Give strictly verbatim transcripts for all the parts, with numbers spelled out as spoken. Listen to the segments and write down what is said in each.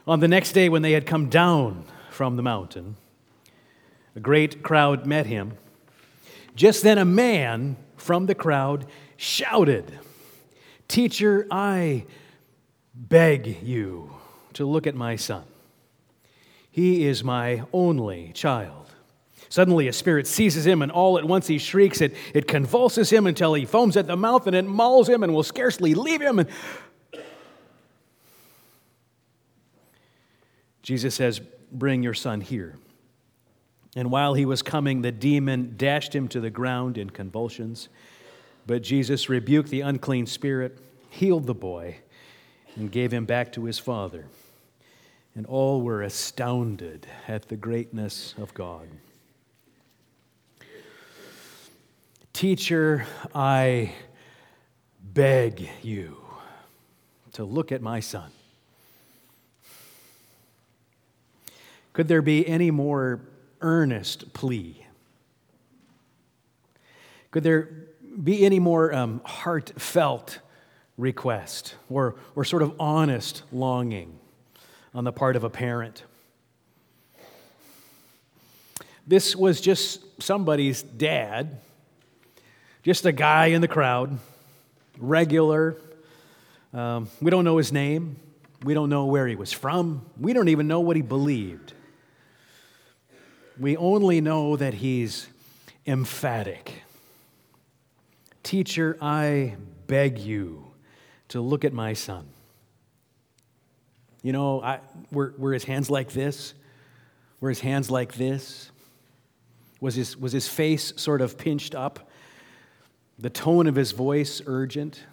On the next day, when they had come down from the mountain, a great crowd met him. Just then a man from the crowd shouted, "Teacher, I beg you to look at my son. He is my only child." Suddenly a spirit seizes him, and all at once he shrieks. It, it convulses him until he foams at the mouth, and it mauls him and will scarcely leave him. And Jesus says, "Bring your son here." And while he was coming, the demon dashed him to the ground in convulsions. But Jesus rebuked the unclean spirit, healed the boy, and gave him back to his father. And all were astounded at the greatness of God. "Teacher, I beg you to look at my son." Could there be any more earnest plea? Could there be any more um, heartfelt request or, or sort of honest longing on the part of a parent? This was just somebody's dad, just a guy in the crowd, regular. Um, we don't know his name. We don't know where he was from. We don't even know what he believed. We only know that he's emphatic. "Teacher, I beg you to look at my son." You know, I, were, were his hands like this? Were his hands like this? Was his, was his face sort of pinched up? The tone of his voice urgent?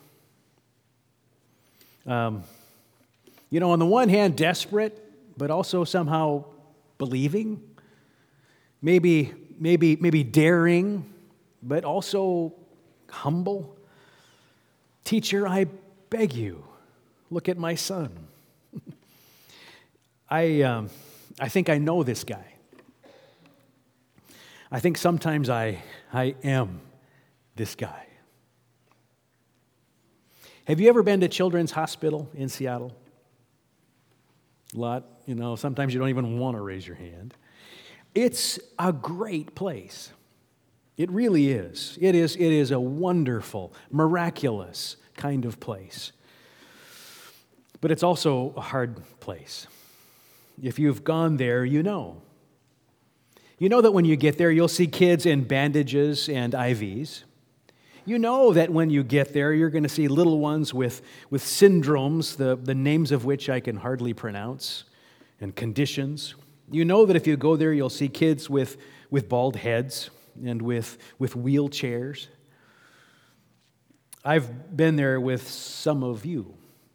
Um, you know, on the one hand, desperate, but also somehow believing. Maybe, maybe, maybe daring, but also humble. "Teacher, I beg you, look at my son." I, um, I think I know this guy. I think sometimes I, I am this guy. Have you ever been to Children's Hospital in Seattle? A lot, you know, sometimes you don't even want to raise your hand. It's a great place. It really is. It is, it is a wonderful, miraculous kind of place. But it's also a hard place. If you've gone there, you know. You know that when you get there, you'll see kids in bandages and I Vs. You know that when you get there, you're going to see little ones with, with syndromes, the, the names of which I can hardly pronounce, and conditions. You know that if you go there, you'll see kids with, with bald heads and with, with wheelchairs. I've been there with some of you.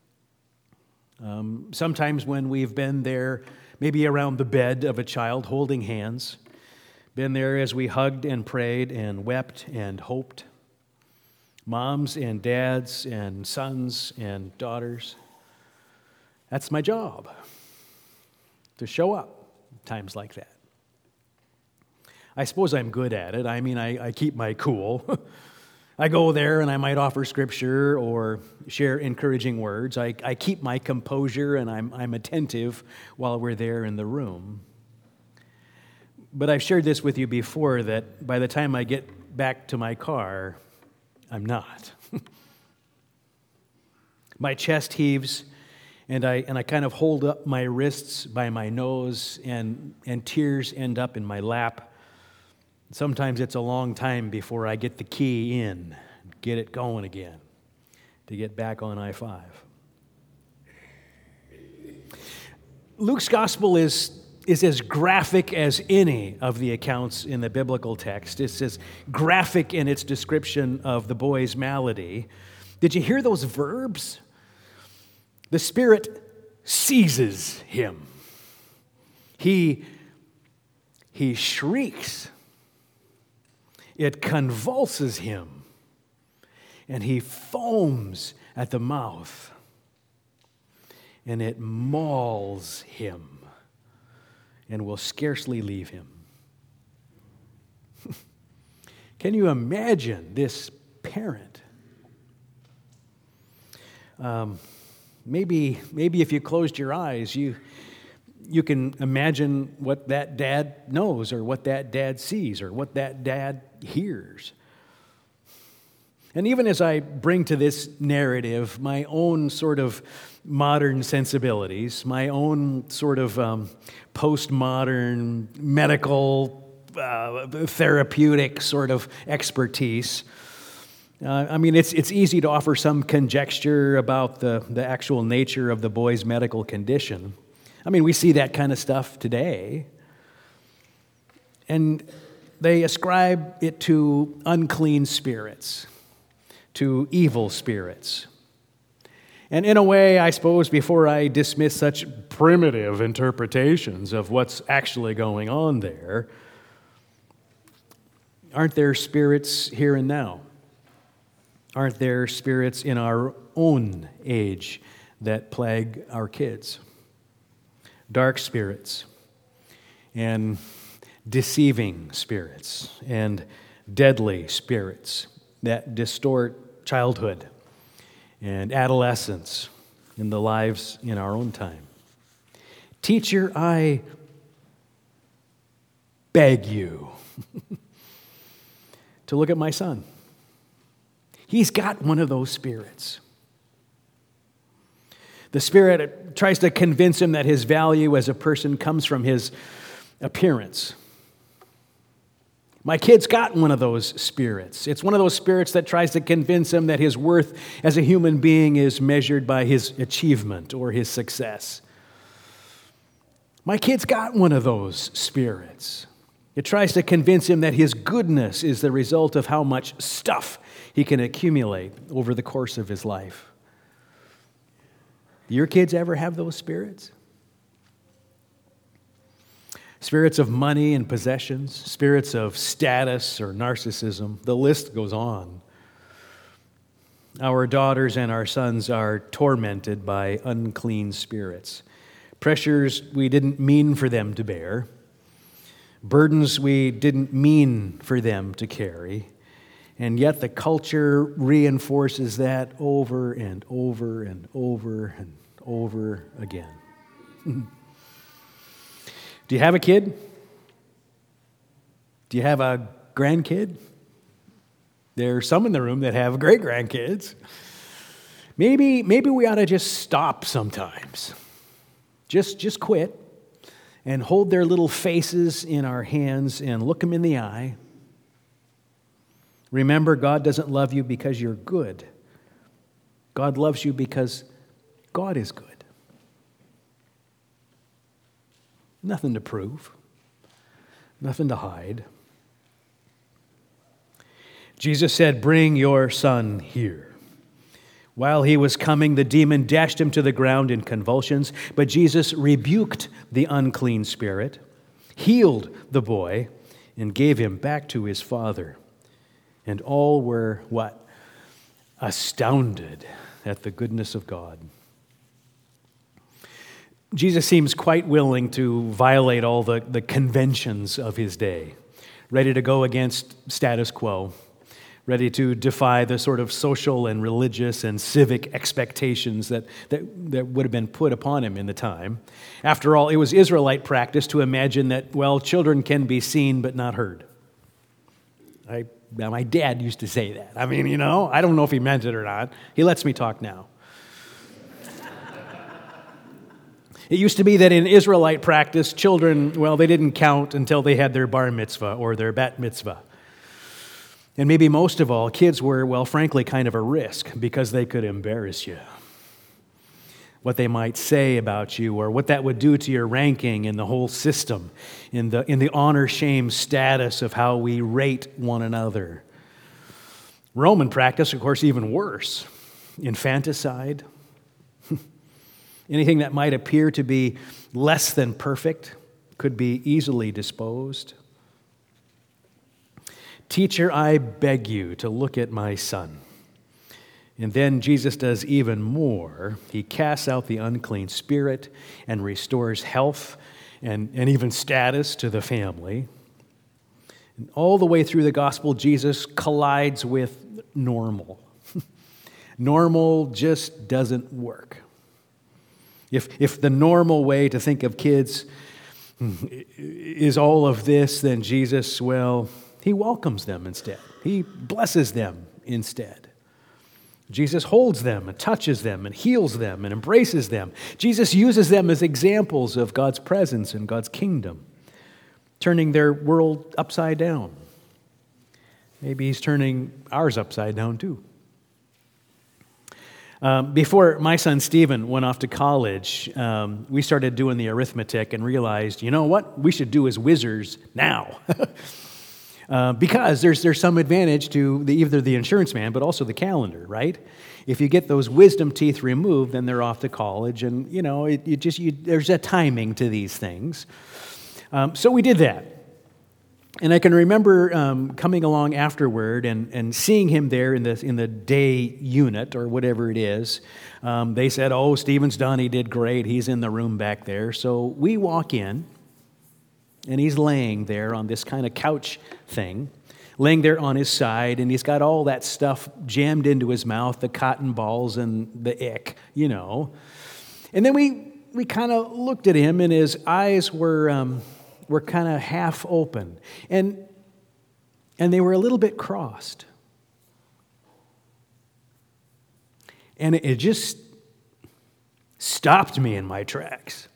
Um, sometimes when we've been there, maybe around the bed of a child holding hands, been there as we hugged and prayed and wept and hoped. Moms and dads and sons and daughters. That's my job, to show up times like that. I suppose I'm good at it. I mean, I, I keep my cool. I go there and I might offer scripture or share encouraging words. I, I keep my composure and I'm, I'm attentive while we're there in the room. But I've shared this with you before that by the time I get back to my car, I'm not. My chest heaves. And I and I kind of hold up my wrists by my nose, and, and tears end up in my lap. Sometimes it's a long time before I get the key in, get it going again, to get back on I five. Luke's gospel is, is as graphic as any of the accounts in the biblical text. It's as graphic in its description of the boy's malady. Did you hear those verbs? The Spirit seizes him. He, he shrieks. It convulses him. And he foams at the mouth. And it mauls him and will scarcely leave him. Can you imagine this parent? Um, maybe, maybe if you closed your eyes, you, you can imagine what that dad knows or what that dad sees or what that dad hears. And even as I bring to this narrative my own sort of modern sensibilities, my own sort of um, postmodern medical, uh, therapeutic sort of expertise, uh, I mean, it's it's easy to offer some conjecture about the, the actual nature of the boy's medical condition. I mean, we see that kind of stuff today. And they ascribe it to unclean spirits, to evil spirits. And in a way, I suppose, before I dismiss such primitive interpretations of what's actually going on there, aren't there spirits here and now? Aren't there spirits in our own age that plague our kids? Dark spirits and deceiving spirits and deadly spirits that distort childhood and adolescence in the lives in our own time. Teacher, I beg you to look at my son. He's got one of those spirits. The spirit tries to convince him that his value as a person comes from his appearance. My kid's got one of those spirits. It's one of those spirits that tries to convince him that his worth as a human being is measured by his achievement or his success. My kid's got one of those spirits. It tries to convince him that his goodness is the result of how much stuff he can accumulate over the course of his life. Do your kids ever have those spirits? Spirits of money and possessions, spirits of status or narcissism. The list goes on. Our daughters and our sons are tormented by unclean spirits. Pressures we didn't mean for them to bear. Burdens we didn't mean for them to carry. And yet the culture reinforces that over and over and over and over again. Do you have a kid? Do you have a grandkid? There are some in the room that have great-grandkids. Maybe, maybe we ought to just stop sometimes. Just, just quit and hold their little faces in our hands and look them in the eye. Remember, God doesn't love you because you're good. God loves you because God is good. Nothing to prove, nothing to hide. Jesus said, "Bring your son here." While he was coming, the demon dashed him to the ground in convulsions, but Jesus rebuked the unclean spirit, healed the boy, and gave him back to his father. And all were, what? Astounded at the goodness of God. Jesus seems quite willing to violate all the, the conventions of his day, ready to go against status quo, ready to defy the sort of social and religious and civic expectations that, that, that would have been put upon him in the time. After all, it was Israelite practice to imagine that, well, children can be seen but not heard. I, my dad used to say that. I mean, you know, I don't know if he meant it or not. He lets me talk now. It used to be that in Israelite practice, children, well, they didn't count until they had their bar mitzvah or their bat mitzvah. And maybe most of all, kids were, well, frankly, kind of a risk because they could embarrass you. What they might say about you or what that would do to your ranking in the whole system, in the, in the honor-shame status of how we rate one another. Roman practice, of course, even worse. Infanticide. Anything that might appear to be less than perfect could be easily disposed. Teacher, I beg you to look at my son. And then Jesus does even more. He casts out the unclean spirit and restores health and, and even status to the family. And all the way through the gospel, Jesus collides with normal. Normal just doesn't work. If, if the normal way to think of kids is all of this, then Jesus, well, he welcomes them instead. He blesses them instead. Jesus holds them and touches them and heals them and embraces them. Jesus uses them as examples of God's presence and God's kingdom, turning their world upside down. Maybe he's turning ours upside down too. Um, before my son Stephen went off to college, um, we started doing the arithmetic and realized, you know what, we should do as whizzers now. uh, because there's there's some advantage to the, either the insurance man, but also the calendar, right? If you get those wisdom teeth removed, then they're off to college, and you know, it, it just you, there's a timing to these things. Um, so we did that. And I can remember um, coming along afterward and, and seeing him there in the, in the day unit or whatever it is. Um, they said, oh, Stephen's done. He did great. He's in the room back there. So we walk in, and he's laying there on this kind of couch thing, laying there on his side, and he's got all that stuff jammed into his mouth, the cotton balls and the ick, you know. And then we, we kind of looked at him, and his eyes were... Um, were kind of half open, and and they were a little bit crossed. And it, it just stopped me in my tracks.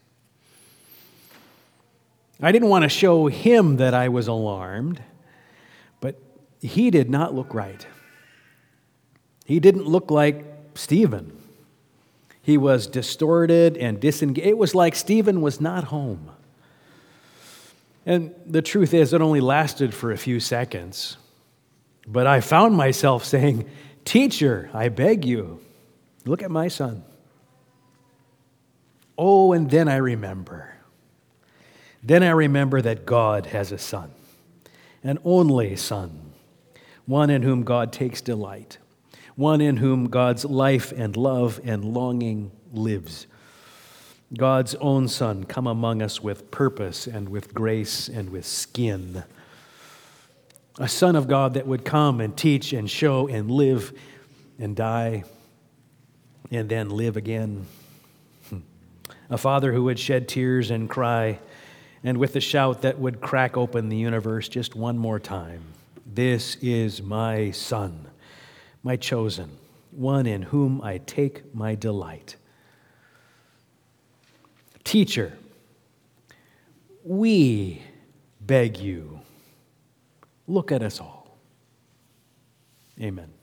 I didn't want to show him that I was alarmed, but he did not look right. He didn't look like Stephen. He was distorted and disengaged. It was like Stephen was not home. And the truth is, it only lasted for a few seconds. But I found myself saying, "Teacher, I beg you, look at my son." Oh, and then I remember. Then I remember that God has a son, an only son, one in whom God takes delight, one in whom God's life and love and longing lives. God's own Son come among us with purpose and with grace and with skin. A Son of God that would come and teach and show and live and die and then live again. A Father who would shed tears and cry, and with a shout that would crack open the universe just one more time. This is my Son, my chosen, one in whom I take my delight. Teacher, we beg you, look at us all. Amen.